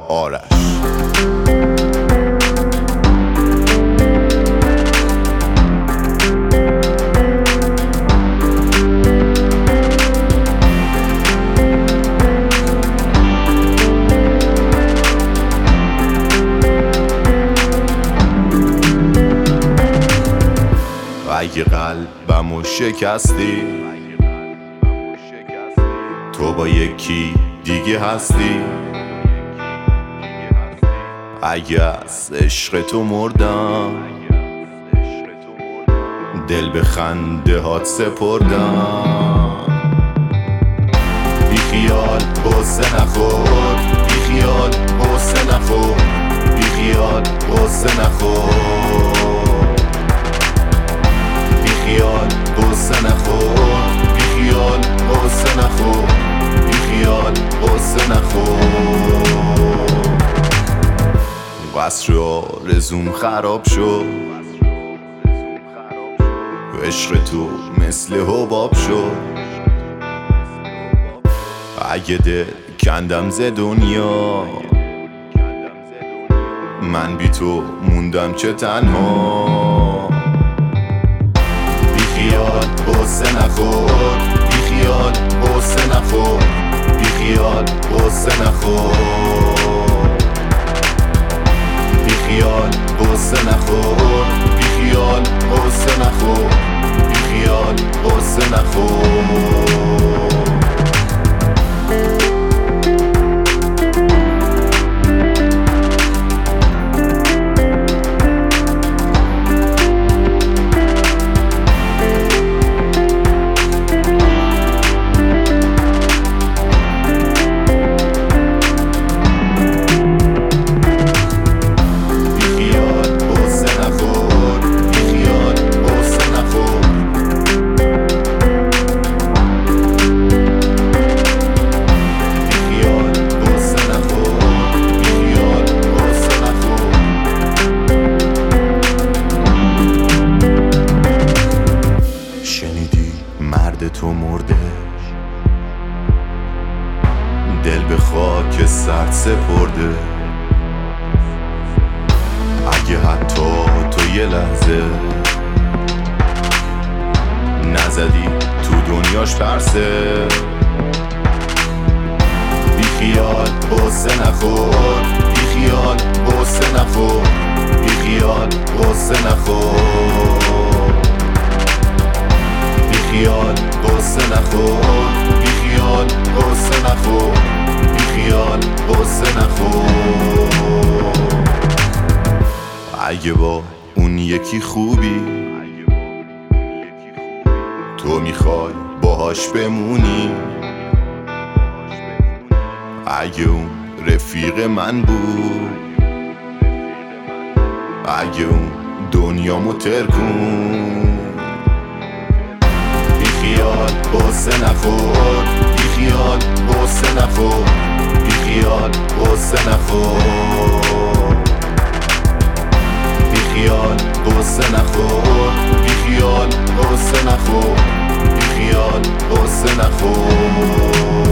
آرش. اگه قلبمو شکستی تو با یکی دیگه هستی، اگه از عشق تو مردم دل به خنده هات سپردم. بی خیال غصه نخور، بی خیال غصه نخور، بی خیال غصه نخور، بی خیال غصه نخور، بی خیال غصه نخور، بی خیال غصه نخور. قصر آرزوم خراب شد، عشق تو مثل حباب شد. اگه دل کندم ز دنیا من بی تو موندم چه تنها. بی خیال غصه نخور، بی خیال غصه نخور، بی خیال غصه نخور، بی خیال غصه نخور، بی خیال غصه نخور، بی خیال غصه نخور. مرد تو مرده، دل به خاک سرد سپرده. اگه حتی تو یه لحظه نزدی تو دنیاش پرسه. بی خیال غصه نخور، بی خیال غصه نخور، بی خیال غصه نخور، بی خیال غصه نخور، بی خیال غصه نخور، بی خیال غصه نخور. اگه با اون یکی خوبی تو میخوای باهاش بمونی، اگه اون رفیق من بود، اگه اون دنیامو ترکون. بی خیال غصه نخور، بی خیال غصه نخور، بی خیال غصه نخور، بی خیال غصه نخور، بی خیال غصه نخور، بی خیال غصه نخور.